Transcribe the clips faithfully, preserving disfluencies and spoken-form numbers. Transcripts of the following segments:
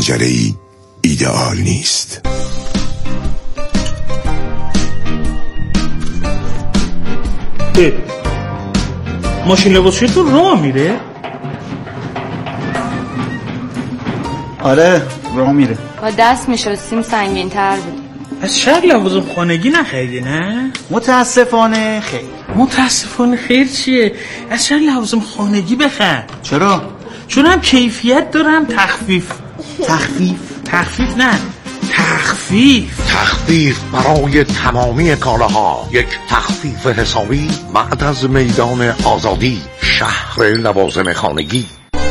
پنجره‌ای ایدئال نیست. ماشین لباسشویی تو راه میره؟ آره راه میره. با دست میشستیم سنگین تر بود. از شهر لوازم خانگی نخریدی نه؟ متاسفانه خیر. متاسفانه خیر چیه؟ از شهر لوازم خانگی بخر. چرا؟ چون هم کیفیت دارم تخفیف. تخفیف؟ تخفیف نه تخفیف تخفیف برای تمامی کالاها. یک تخفیف حسابی بعد از میدان آزادی، شهر لوازم خانگی.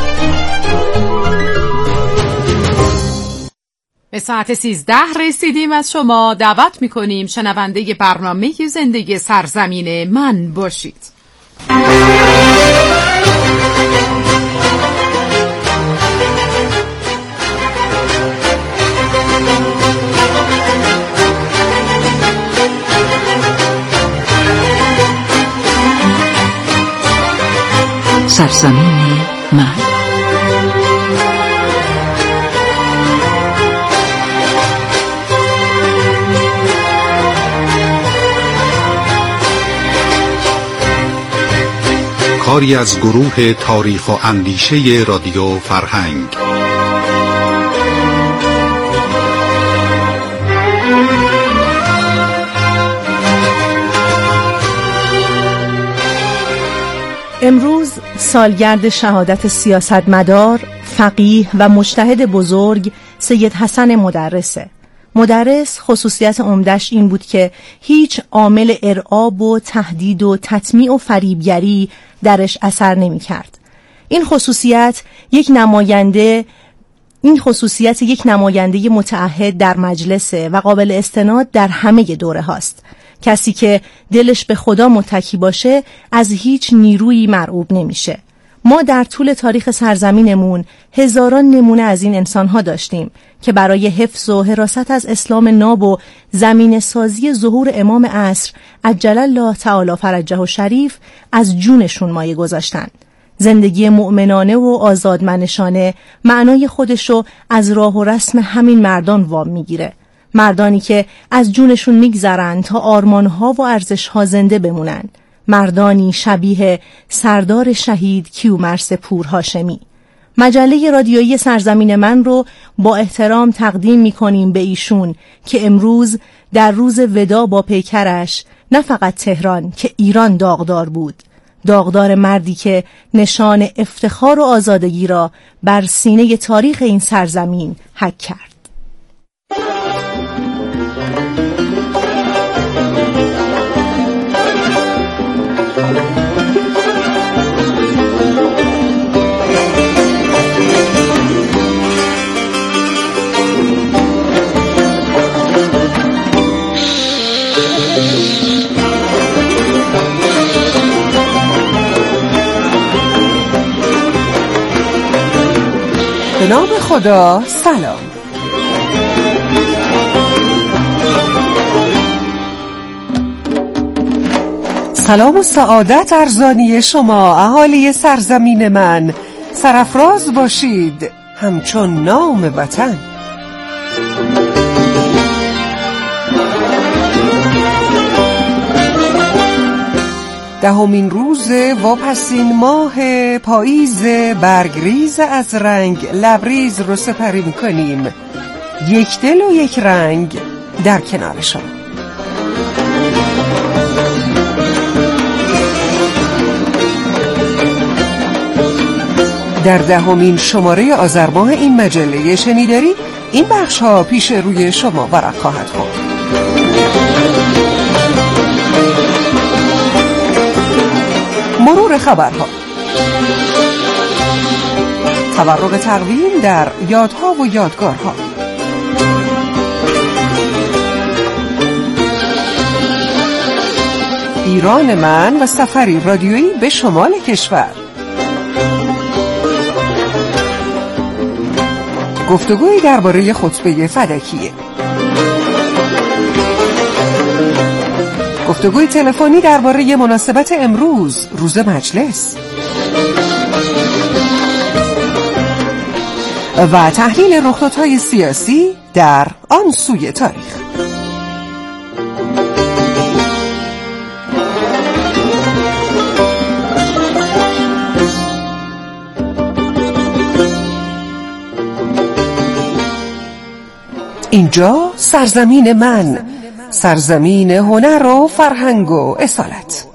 به ساعت سیزده رسیدیم. از شما دعوت میکنیم شنونده برنامه زندگی سرزمین من باشید. سرزمین من. کاری از گروه تاریخ و اندیشه رادیو فرهنگ. امروز سالگرد شهادت سیاستمدار، فقیه و مجتهد بزرگ سید حسن مدرسه. مدرس خصوصیت عمدش این بود که هیچ عامل ارعاب و تهدید و تطمیع و فریبگری درش اثر نمی کرد. این خصوصیت یک نماینده این خصوصیت یک نماینده متعهد در مجلسه و قابل استناد در همه دوره هاست. کسی که دلش به خدا متکی باشه از هیچ نیرویی مرعوب نمیشه. ما در طول تاریخ سرزمینمون هزاران نمونه از این انسانها داشتیم که برای حفظ و حراست از اسلام ناب و زمین سازی ظهور امام عصر عجل الله تعالی فرجه و شریف از جونشون مایه گذاشتن. زندگی مؤمنانه و آزادمنشانه معنای خودشو از راه و رسم همین مردان وام میگیره. مردانی که از جونشون میگذرن تا آرمانها و ارزشها زنده بمونن. مردانی شبیه سردار شهید کیومرث پورهاشمی. مجله رادیویی سرزمین من رو با احترام تقدیم میکنیم به ایشون که امروز در روز ودا با پیکرش نه فقط تهران که ایران داغدار بود. داغدار مردی که نشان افتخار و آزادگی را بر سینه تاریخ این سرزمین حک کرد. به نام خدا سلام. سلام و سعادت ارزانی شما اهالی سرزمین من. سرافراز باشید همچون نام وطن. دهمین روز واپسین ماه پاییز برگریز از رنگ لبریز رو سپری میکنیم. یک دل و یک رنگ در کنار شما. در دهمین شماره آذر ماه این مجله شنیداری این بخش ها پیش روی شما ورق خواهد خورد. مرور خبرها. تورق تقویم در یادها و یادگارها. ایران من و سفری رادیویی به شمال کشور. گفتگویی درباره خطبه فدکیه. گفتگوی تلفنی درباره مناسبت امروز روز مجلس. و تحلیل رخدادهای سیاسی در آن سوی تاریخ. اینجا سرزمین من، سرزمین هنر و فرهنگ و اصالت.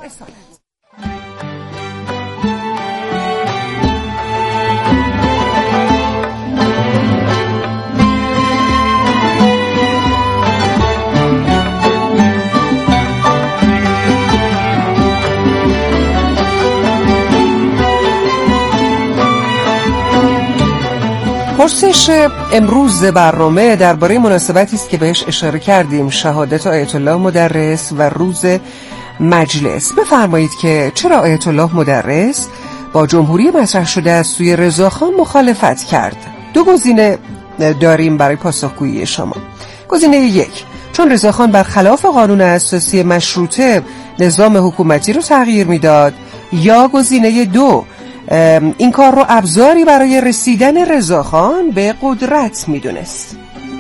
پرسش امروز برنامه درباره مناسبتی است که بهش اشاره کردیم، شهادت آیت الله مدرس و روز مجلس. بفرمایید که چرا آیت الله مدرس با جمهوری مطرح شده از سوی رضاخان مخالفت کرد؟ دو گزینه داریم برای پاسخگویی شما. گزینه یک، چون رضاخان برخلاف قانون اساسی مشروطه نظام حکومتی رو تغییر میداد، یا گزینه دو، این کار رو ابزاری برای رسیدن رضاخان به قدرت میدونست.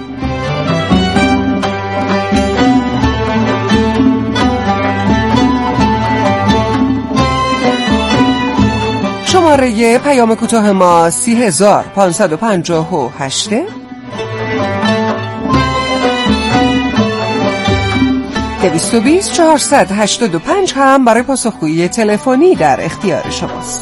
شماره پیام کوتاه ما سی هزار پانصد و پنجاه و هشت. دویست و بیست چهارصد هشتاد و پنج هم برای پاسخگویی تلفنی در اختیار شماست.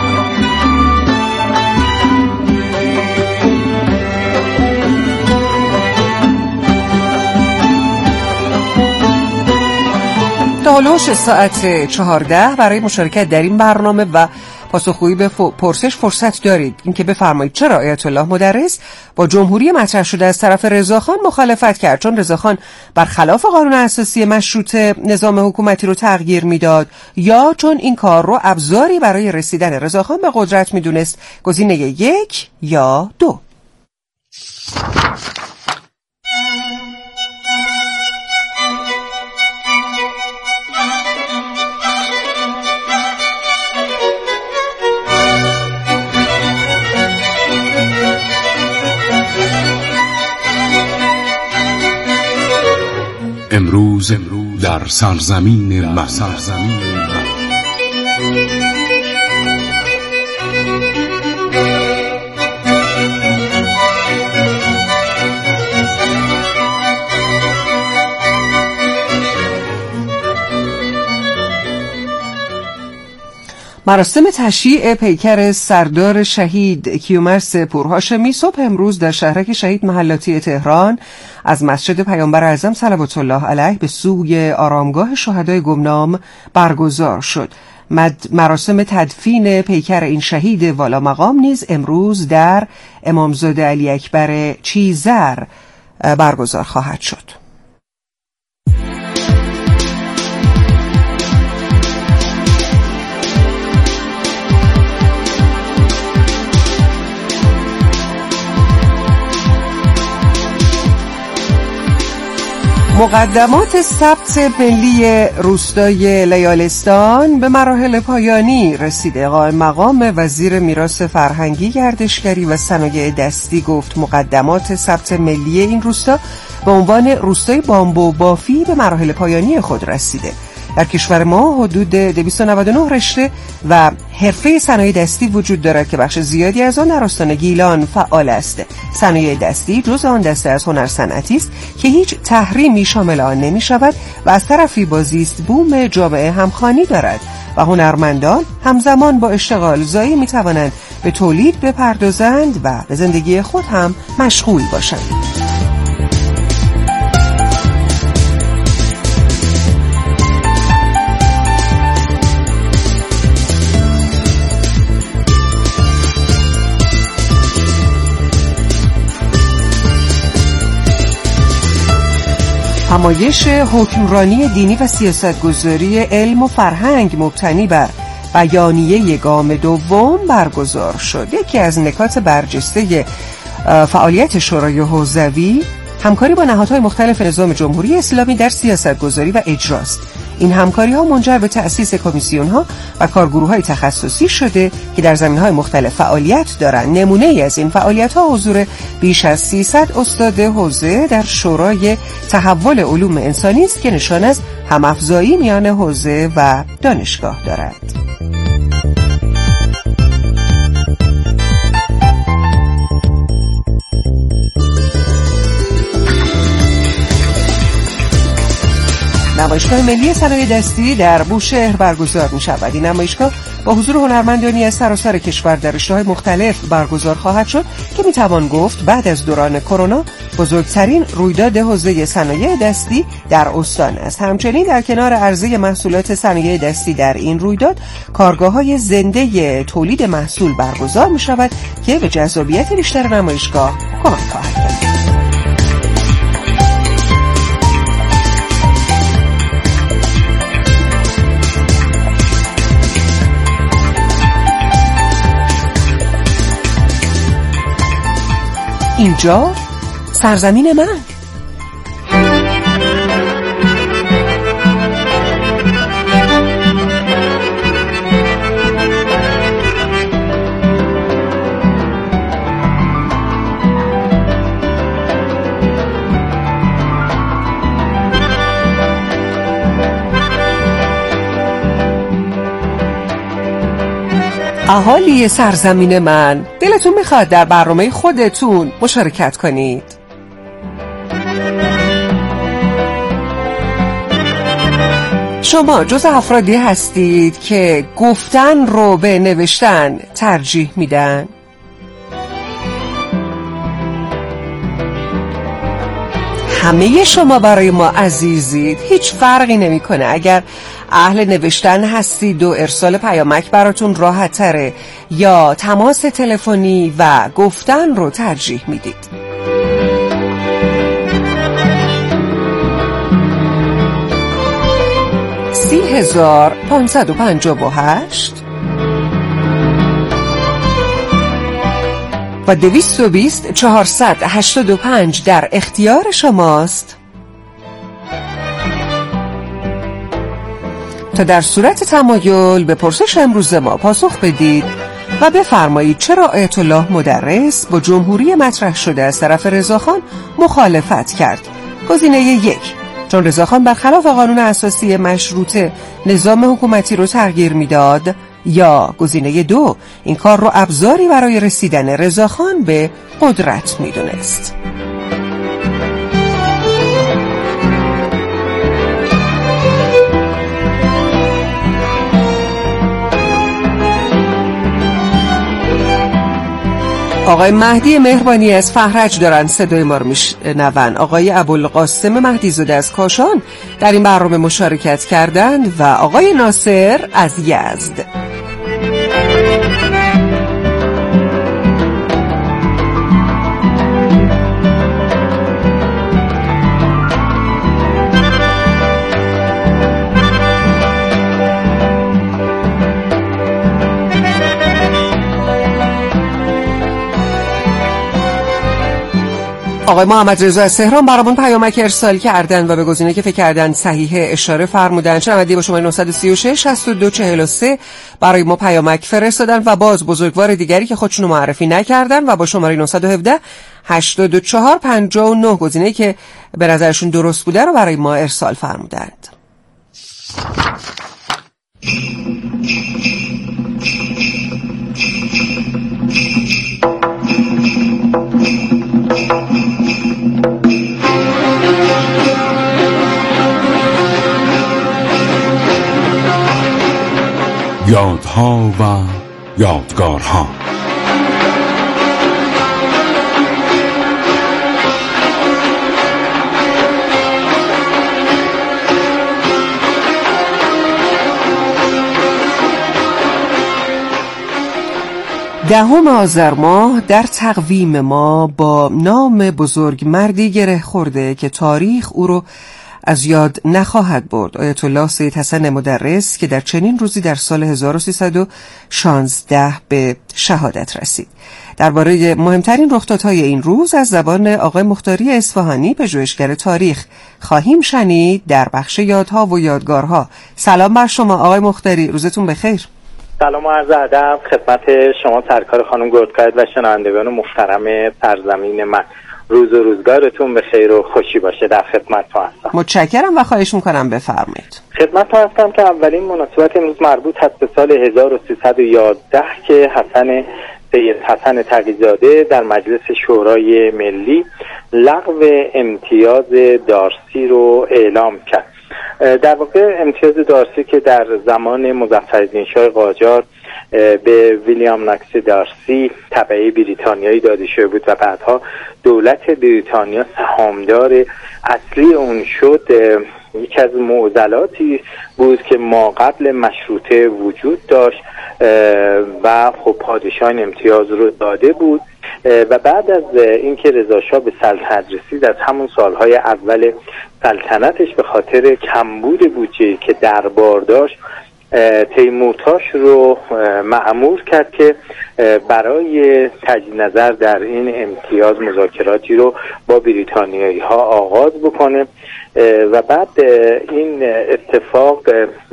دالوش ساعت چهارده برای مشارکت در این برنامه و پاسخگویی به پرسش فرصت دارید. اینکه بفرمایید چرا آیت الله مدرس با جمهوری مطرح شده از طرف رضاخان مخالفت کرد؟ چون رضاخان برخلاف قانون اساسی مشروطه نظام حکومتی رو تغییر میداد، یا چون این کار رو ابزاری برای رسیدن رضاخان به قدرت میدونست؟ گزینه یک یا دو. امروز در سرزمین من. مراسم تشییع پیکر سردار شهید کیومرث پورهاشمی صبح امروز در شهرک شهید محلاتی تهران از مسجد پیامبر اعظم صلوات الله علیه به سوی آرامگاه شهدای گمنام برگزار شد. مراسم تدفین پیکر این شهید والا مقام نیز امروز در امامزاده علی اکبر چیزر برگزار خواهد شد. مقدمات ثبت ملی روستای لیالستان به مراحل پایانی رسیده. قائم مقام وزیر میراث فرهنگی، گردشگری و صنایع دستی گفت مقدمات ثبت ملی این روستا به عنوان روستای بامبو بافی به مراحل پایانی خود رسیده. در کشور ما حدود دویست و نود و نه رشته و حرفه صنایع دستی وجود دارد که بخش زیادی از آن در استان گیلان فعال است. صنایع دستی جزء آن دسته از هنر صنعتی است که هیچ تحریمی شامل آن نمی شود و از طرفی با زیست بوم جامعه همخوانی دارد و هنرمندان همزمان با اشتغال زایی می توانند به تولید بپردازند و به زندگی خود هم مشغول باشند. همایش حکمرانی دینی و سیاستگذاری علم و فرهنگ مبتنی بر بیانیه گام دوم برگزار شد. یکی از نکات برجسته فعالیت شورای حوزوی همکاری با نهادهای مختلف نظام جمهوری اسلامی در سیاستگذاری و اجراست. این همکاری ها منجر به تأسیس کمیسیون ها و کارگروه های تخصصی شده که در زمین های مختلف فعالیت دارند. نمونه ای از این فعالیت ها حضور بیش از سیصد استاد حوزه در شورای تحول علوم انسانی است که نشان از هم‌افزایی میان حوزه و دانشگاه دارد. نمایشگاه ملی صنایع دستی در بوشهر برگزار می شود. این نمایشگاه با حضور هنرمندانی از سراسر کشور در رشته‌های مختلف برگزار خواهد شد که می توان گفت بعد از دوران کرونا بزرگترین رویداد حوزه صنایع دستی در استان است. همچنین در کنار عرضه محصولات صنایع دستی در این رویداد کارگاه‌های زنده تولید محصول برگزار می شود که به جذابیت بیشتر نمایشگاه کمک خواهد کرد. اینجا سرزمین من. اهالی سرزمین من، دلتون میخواد در برنامه خودتون مشارکت کنید؟ شما جز افرادی هستید که گفتن رو به نوشتن ترجیح میدن؟ همه شما برای ما عزیزید. هیچ فرقی نمیکنه اگر اهل نوشتن هستید و ارسال پیامک براتون راحت تره یا تماس تلفنی و گفتن رو ترجیح میدید. سی هزار پانصد و پنجاه و هشت و دویست و بیست چهارصد هشتاد و پنج در اختیار شماست تا در صورت تمایل به پرسش امروز ما پاسخ بدید و بفرمایید چرا آیت الله مدرس با جمهوری مطرح شده از طرف رضاخان مخالفت کرد. گزینه یک، چون رضاخان برخلاف قانون اساسی مشروطه نظام حکومتی رو تغییر میداد، یا گزینه دو، این کار رو ابزاری برای رسیدن رضاخان به قدرت میدونست. آقای مهدی مهربانی از فهرج دارن صدای ما رو میشنون. آقای ابوالقاسم مهدی زاده از کاشان در این برنامه مشارکت کردند و آقای ناصر از یزد. آقای محمد رضا از تهران برامون پیامک ارسال کردن و به گزینه که فکر کردن صحیح اشاره فرمودن. شنونده با شماره نه سه شش شصت و دو چهل و سه برای ما پیامک فرستادن و باز بزرگوار دیگری که خودشونو معرفی نکردن و با شماره نه یک هفت هشتاد و چهار پنجاه و نه گزینه که به نظرشون درست بوده رو برای ما ارسال فرمودند. یادها و یادگارها. دهم آذر ماه در تقویم ما با نام بزرگ مردی گره خورده که تاریخ او رو از یاد نخواهد برد. آیت الله سید حسن مدرس که در چنین روزی در سال هزار و سیصد و شانزده به شهادت رسید. درباره مهمترین رخدادهای این روز از زبان آقای مختاری اصفهانی، پژوهشگر تاریخ، خواهیم شنید در بخش یادها و یادگارها. سلام بر شما آقای مختاری، روزتون بخیر. سلام و عرض ادب خدمت شما سرکار خانم گردکاید و شنوندگان محترم سرزمین من. روز و روزگارتون به خیر و خوشی باشه. در خدمتتون هستم. متشکرم و خواهش میکنم بفرمایید. خدمتتون هستم که اولین مناسبت امروز مربوط هست به سال هزار و سیصد و یازده که حسن سید حسن تقی‌زاده در مجلس شورای ملی لغو امتیاز دارسی رو اعلام کرد. در واقع امتیاز دارسی که در زمان مظفرالدین شاه قاجار به ویلیام ناکس دارسی تبعه بریتانیایی داده شده بود و بعدها دولت بریتانیا سهامدار اصلی اون شد، یکی از معضلاتی بود که ما قبل مشروطه وجود داشت و خب پادشاه امتیاز رو داده بود و بعد از اینکه رضا شاه به سلطنت رسید از همون سالهای اول سلطنتش به خاطر کمبود بودجه که دربار داشت تیمورتاش رو مأمور کرد که برای تجدید نظر در این امتیاز مذاکراتی رو با بریتانیایی ها آغاز بکنه و بعد این اتفاق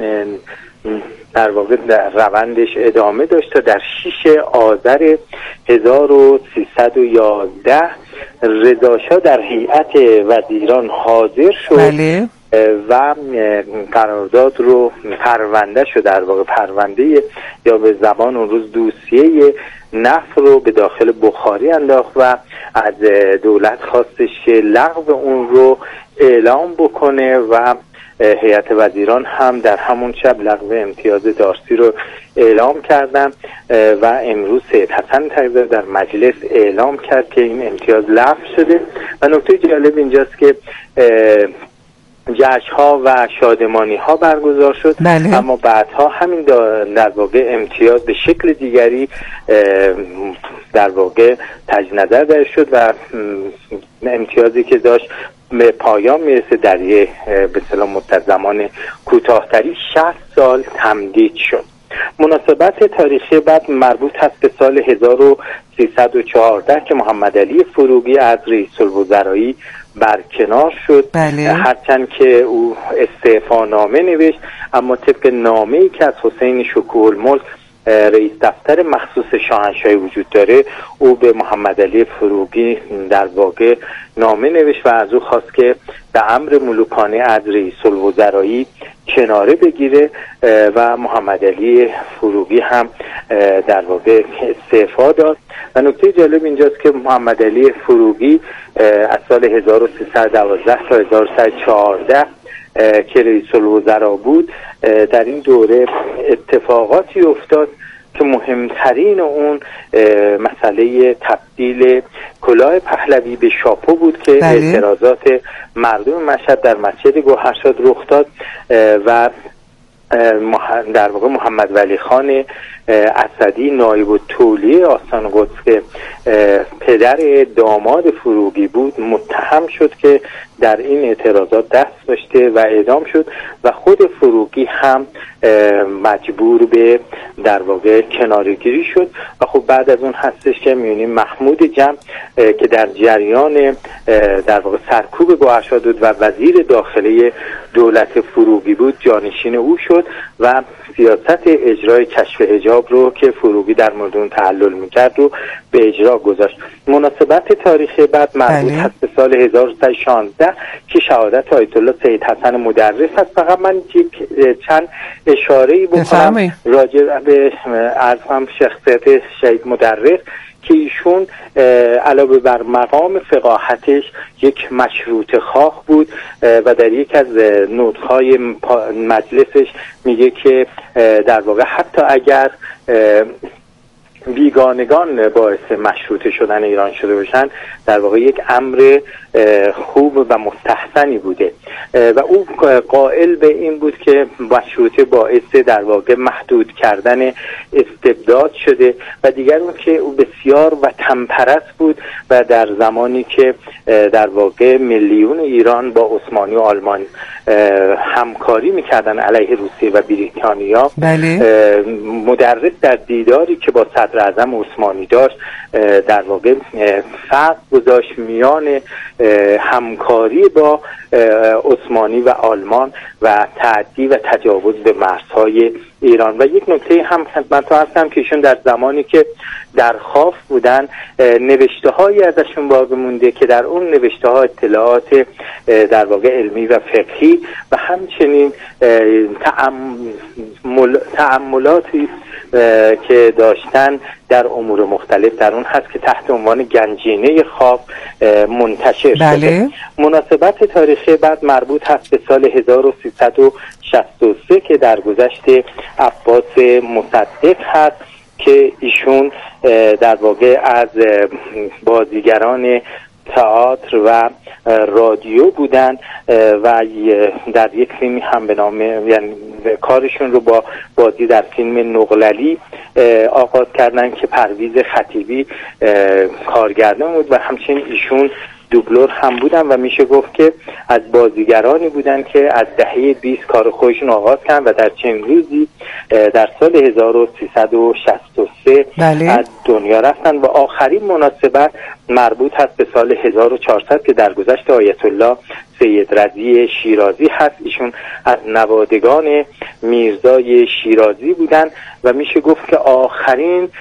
در واقع در روندش ادامه داشت تا در شش آذر هزار و سیصد و یازده رضا شاه در هیئت وزیران حاضر شد. بله. و قرارداد رو پرونده شد، در واقع پرونده یا به زبان اون روز دوسیه نفت رو به داخل بخاری انداخت و از دولت خواستش که لغو اون رو اعلام بکنه و هیئت وزیران هم در همون شب لغو امتیاز دارسی رو اعلام کردن و امروز سید حسن تقی‌زاده در مجلس اعلام کرد که این امتیاز لغو شده. و نکته جالب اینجاست که جشن ها و شادمانی ها برگزار شد. بله. اما بعدها همین در واقع امتیاز به شکل دیگری در واقع تجدید نظر در شد و امتیازی که داشت به پایان میرسه در یه به اصطلاح مدت زمان کوتاه‌تری شصت سال تمدید شد. مناسبت تاریخی بعد مربوط هست به سال هزار و سیصد و چهارده که محمد علی فروغی از رئیس الوزرایی برکنار شد. بله. هرچند که او استعفا نامه نوشت اما طبق نامه‌ای که از حسین شکوه الملک رئیس دفتر مخصوص شاهنشاهی وجود داره، او به محمد علی فروغی در واقع نامه نوشت و از او خواست که به امر ملوکانه از رئیس الوزرایی کناره بگیره و محمد علی فروغی هم در واقع استعفا داد. و نکته جالب اینجاست که محمد علی فروغی از سال هزار و سیصد و دوازده تا هزار و سیصد و چهارده که رئیس الوزراء بود در این دوره اتفاقاتی افتاد که مهمترین اون مسئله تبدیل کلاه پهلوی به شاپو بود که بله. اعتراضات مردم مشهد در مسجد گوهرشاد رخ داد و در واقع محمد ولی خان اسدی نایب التولیه آستان قدس که پدر داماد فروغی بود متهم شد که در این اعتراضات دست داشته و اعدام شد و خود فروغی هم مجبور به در واقع کناره‌گیری شد. و خب بعد از اون هستش که می‌بینیم محمود جمع که در جریان در واقع سرکوب گوهرشاد بود و وزیر داخلی دولت فروغی بود جانشین او شد و سیاست اجرای کشف حجاب رو که فروغی در مورد اون تعلل میکرد رو به اجرا گذاشت. مناسبت تاریخی بعد مربوط هست به سال هزار و سیصد و شانزده که شهادت آیت الله سید حسن مدرس هست. فقط من یک چند اشاره‌ای بکنم راجع به عرضم شخصیت شهید مدرس که ایشون علاوه بر مقام فقاهتش یک مشروط خواه بود و در یک از نطق‌های مجلسش میگه که در واقع حتی اگر بیگانگان باعث مشروطه شدن ایران شده باشن در واقع یک امر خوب و مستحسنی بوده و او قائل به این بود که مشروطه باعث در واقع محدود کردن استبداد شده و دیگر اون که او بسیار وطن پرست بود و در زمانی که در واقع ملیون ایران با عثمانی و آلمان همکاری میکردن علیه روسیه و بریتانیا، بله. مدرس در دیداری که با صدر اعظم عثمانی داشت در واقع فرق گذاشت میان همکاری با عثمانی و آلمان و تعدی و تجاوز به مرزهای ایران. و یک نکته هم خدمتتون هستم که ایشون در زمانی که در خاف بودن نوشته هایی ازشون باقی مونده که در اون نوشته ها اطلاعات در واقع علمی و فقهی و همچنین تأمل تأملاتی که داشتن در امور مختلف در اون هست که تحت عنوان گنجینه خاف منتشر شده. بله. مناسبت تاریخی بعد مربوط هست به سال هزار و سیصد و شصت و سه که در گذشت عباس مصدق هست که ایشون در واقع از بازیگران تئاتر و رادیو بودن و در یک فیلمی هم به نام، یعنی کارشون رو با بازی در فیلم نقللی آغاز کردن که پرویز خطیبی کارگردان بود و همچنین ایشون دوبلور هم بودن و میشه گفت که از بازیگرانی بودن که از دهه بیست کار خودشون آغاز کردن و در چند روزی در سال هزار و سیصد و شصت و سه بله. از دنیا رفتن و آخرین مناسبت مربوط هست به سال هزار و چهارصد که در گذشت آیت الله سید رضی شیرازی هست. ایشون از نوادگان میرزای شیرازی بودن و میشه گفت که آخرین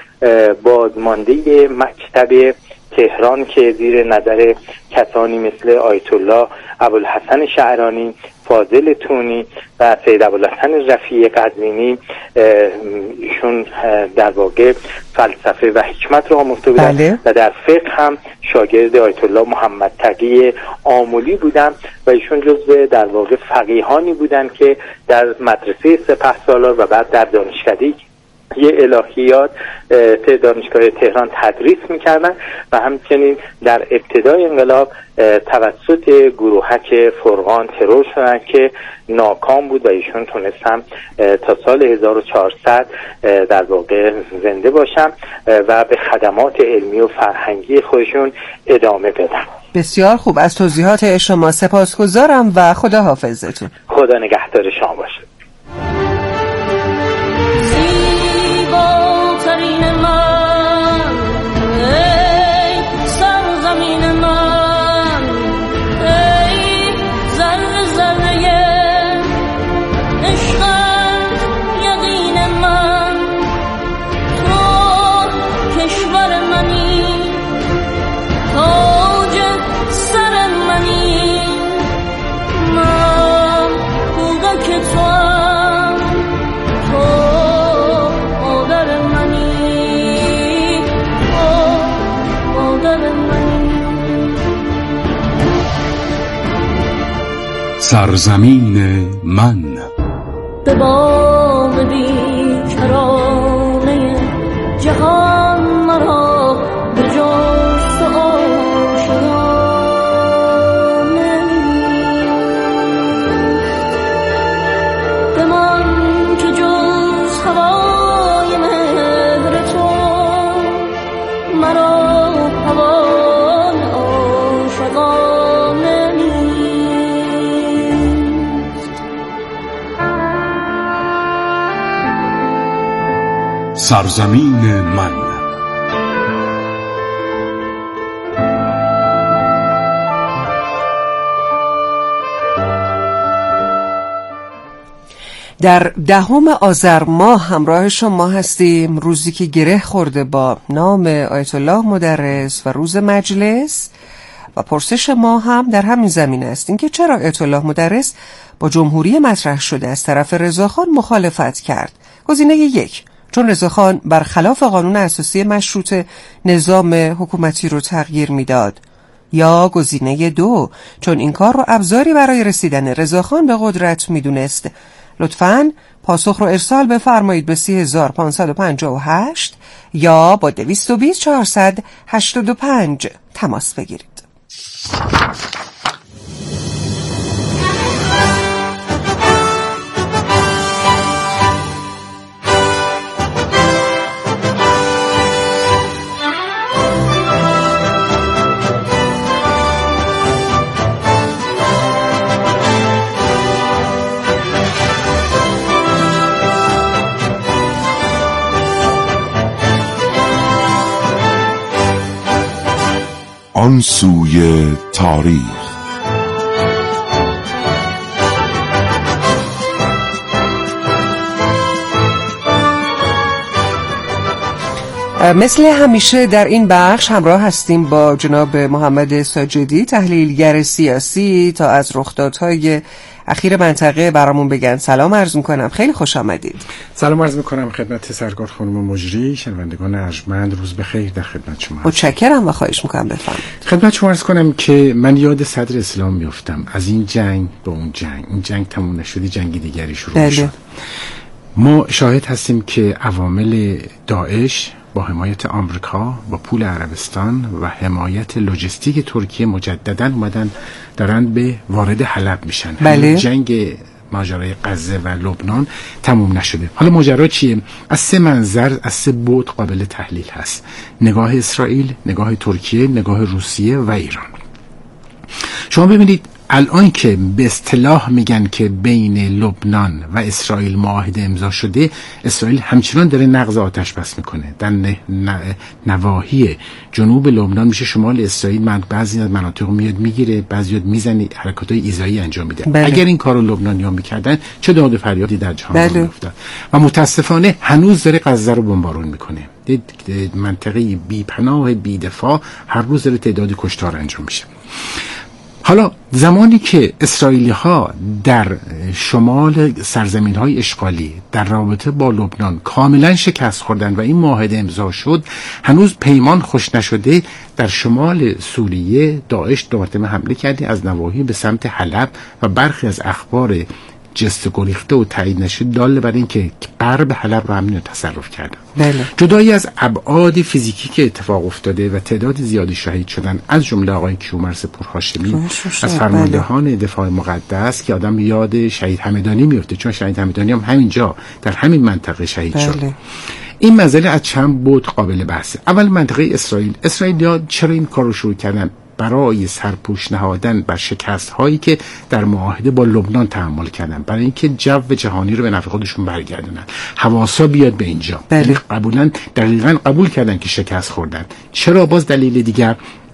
بازمانده مکتب تهران که زیر نظر کسانی مثل آیت الله ابوالحسن شعرانی، فاضل تونی و سید ابوالحسن رفیع قزوینی ایشون در واقع فلسفه و حکمت را آموخته بودن. بله. و در فقه هم شاگرد آیت الله محمد تقی آملی بودن و ایشون جزو در واقع فقیهانی بودن که در مدرسه سپهسالار و بعد در دانشکده یه الهیات دانشگاه تهران تدریس میکردن و همچنین در ابتدای انقلاب توسط گروهک فرقان ترور شدن که ناکام بود و ایشون تونستن تا سال هزار و چهارصد در واقع زنده باشن و به خدمات علمی و فرهنگی خودشون ادامه بدن. بسیار خوب، از توضیحات شما سپاسگزارم و خدا حافظتون. خدا نگهدار شما باشه. سرزمین من به بام بیکرانه جهان مرا به جست و آشیانه به من که جز هوای مهر تو مرا هوای عاشقانه سرزمین من. در دهم آذر ماه همراه شما هستیم، روزی که گره خورده با نام آیت الله مدرس و روز مجلس و پرسش ما هم در همین زمینه است، اینکه چرا آیت الله مدرس با جمهوری مطرح شده از طرف رضاخان مخالفت کرد. گزینه یک، چون رضاخان برخلاف قانون اساسی مشروطه نظام حکومتی رو تغییر میداد، یا گزینه دو، چون این کار رو ابزاری برای رسیدن رضاخان به قدرت میدونست لطفاً پاسخ رو ارسال بفرمایید به سی هزار پانصد و پنجاه و هشت یا با دویست و بیست چهارصد هشتاد و پنج تماس بگیرید. آن سوی تاریخ. مثل همیشه در این بخش همراه هستیم با جناب محمد ساجدی، تحلیلگر سیاسی، تا از رخدادهای اخیر منطقه برامون بگن. سلام عرض میکنم، خیلی خوش آمدید. سلام عرض میکنم خدمت سرکار خانم مجری، شنوندگان ارجمند، روز بخیر در خدمت شما. متشکرم و خواهش میکنم بفرمایید. خدمت شما عرض کنم که من یاد صدر اسلام میافتم، از این جنگ به اون جنگ، این جنگ تموم نشدی جنگ دیگری شروع بله. شد. ما شاهد هستیم که عوامل داعش با حمایت آمریکا، با پول عربستان و حمایت لوجستیک ترکیه مجددا اومدن دارن به وارد حلب میشن. بله. جنگ ماجرای غزه و لبنان تموم نشده. حالا ماجرا چیه؟ از سه منظر، از سه بعد قابل تحلیل هست: نگاه اسرائیل، نگاه ترکیه، نگاه روسیه و ایران. شما ببینید الان که به اصطلاح میگن که بین لبنان و اسرائیل معاهده امضا شده، اسرائیل همچنان داره نقض آتش بس میکنه. در نواحی جنوب لبنان میشه شمال اسرائیل، من بعضی از مناطق میاد میگیره، بعضی میزنه، حرکاتای ایذایی انجام میده. بله. اگر این کارو لبنانیان میکردن چه داد و فریادی در جهان بله. میافتاد. و متاسفانه هنوز داره غزه رو بمبارون میکنه. منطقه بی پناه، بی دفاع، هر روز داره تعداد کشتار انجام میشه. حالا زمانی که اسرائیلی ها در شمال سرزمین های اشغالی در رابطه با لبنان کاملا شکست خوردن و این معاهده امضا شد، هنوز پیمان خوش نشده، در شمال سوریه داعش دو مرتبه حمله کرده از نواحی به سمت حلب و برخی از اخبار جست گریخته و تایید نشده دال بر این که غرب حلب رو همین تصرف کردن. بله. جدایی از ابعاد فیزیکی که اتفاق افتاده و تعداد زیادی شهید شدن، از جمله آقای کیومرث پورهاشمی از فرماندهان بله. دفاع مقدس، که آدم یاد شهید همدانی میفته، چون شهید همدانی هم همینجا در همین منطقه شهید بله. شد. این مسئله از چند بود قابل بحثه. اول منطقه اسرائیل. اسرائیلی‌ها چرا این کار رو شروع کردن؟ برای سرپوش نهادن بر شکست هایی که در معاهده با لبنان تحمل کردن، برای اینکه جو جهانی رو به نفع خودشون برگردونن، حواسا بیاد به اینجا. بله. قبولا دقیقاً قبول کردن که شکست خوردن. چرا؟ باز دلیل دیگر،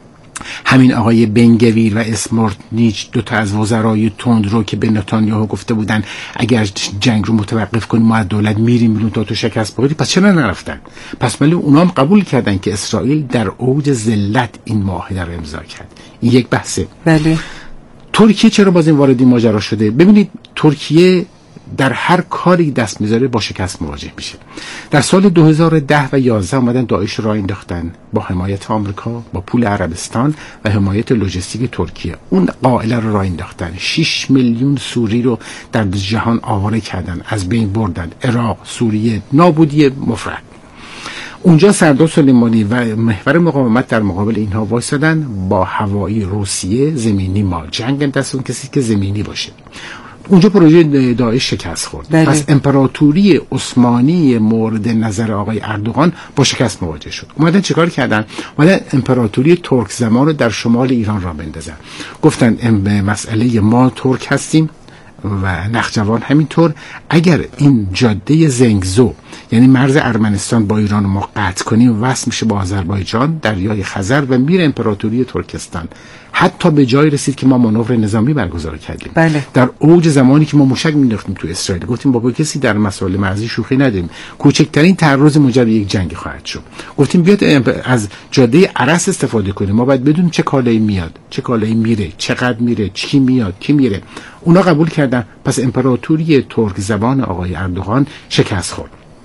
همین آقای بنگویر و اسمورتنیچ، دو تا از وزرای تند رو که به نتانیاهو گفته بودن اگر جنگ رو متوقف کنیم ما از دولت میریم بیرون تا تو شکست بخوری، پس چرا نرفتن؟ پس ولی اونا هم قبول کردن که اسرائیل در اوج ذلت این معاهده رو امضا کرد. این یک بحثه. بله. ترکیه چرا باز این وارد این ماجرا شده؟ ببینید ترکیه در هر کاری دست میذاره با شکست مواجه میشه. در سال دو هزار و ده و یازده اومدن داعش را انداختن با حمایت آمریکا، با پول عربستان و حمایت لوجستیک ترکیه. اون قائله رو را انداختن. شش میلیون سوری رو در جهان آواره کردن، از بین بردن. عراق، سوریه، نابودی مفرط. اونجا سردار سلیمانی و محور مقاومت در مقابل اینها وایسادن، با هوایی روسیه، زمینی ما. جنگ دست اون کسی که زمینی باشه. اونجا پروژه داعش شکست خورد. بله. پس امپراتوری عثمانی مورد نظر آقای اردوغان با شکست مواجه شد. اومدن چیکار کردن؟ اومدن امپراتوری ترک زمان رو در شمال ایران را بندازن. گفتن مسئله ما ترک هستیم و نخجوان همینطور. اگر این جاده زنگزو، یعنی مرز ارمنستان با ایران ما قطع کنیم، وصل میشه با آذربایجان، دریای خزر و میره امپراتوری ترکستان. حتی به جای رسید که ما مانور نظامی برگزار کردیم. بله. در اوج زمانی که ما موشک مینداختیم تو اسرائیل، گفتیم بابا کسی در مسائل مرزی شوخی نداریم، کوچکترین تعرض منجر به یک جنگ خواهد شد. گفتیم بیاد از جاده ارس استفاده کنیم، ما باید بدونیم چه کالایی میاد، چه کالایی میره، چقدر میره، کی میاد، کی میره. اونا قبول کردن. پس امپراتوری ترک زبان آقای اردوغان شکست خورد.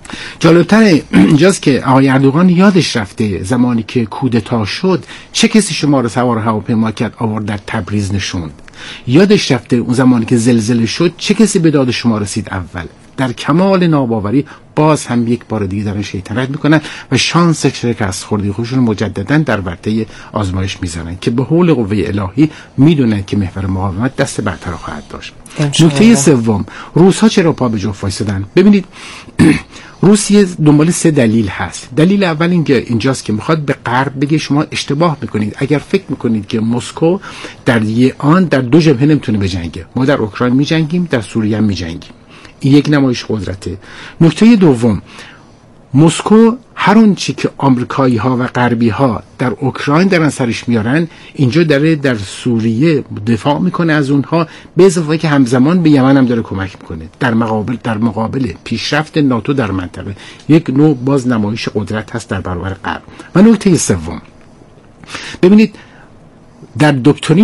جالبتر اینجاست که آقای اردوغان یادش رفته زمانی که کودتا شد چه کسی شما رو سوار هواپیما کرد آورد در تبریز نشوند. یادش رفته اون زمانی که زلزله شد چه کسی به داد شما رسید اول. در کمال ناباوری باز هم یک بار دیگه دارن شیطنت میکنن و شانس شکست خوردی خودشون مجددا در ورطه آزمایش میزنن که به حول قوه الهی میدونن که محور مقاومت دست برتر خواهد داشت. نکته سوم، روس‌ها چرا پا به جفت وایسادن؟ ببینید روسیه دنبال سه دلیل هست. دلیل اول اینکه اینجاست که میخواد به غرب بگه شما اشتباه میکنید اگر فکر میکنید که مسکو در یه آن در دو جبهه نمیتونه بجنگه. ما در اوکراین میجنگیم، در سوریه هم میجنگیم. این یک نمایش قدرته. نکته دوم، مسکو هر اون چی که آمریکایی ها و غربی ها در اوکراین دارن سرش میارن اینجا داره در سوریه دفاع میکنه از اونها، به اضافه که همزمان به یمن هم داره کمک میکنه در مقابل در مقابل پیشرفت ناتو در منطقه. یک نوع باز نمایش قدرت هست در برابر غرب. و نکته سوم، ببینید در دکترین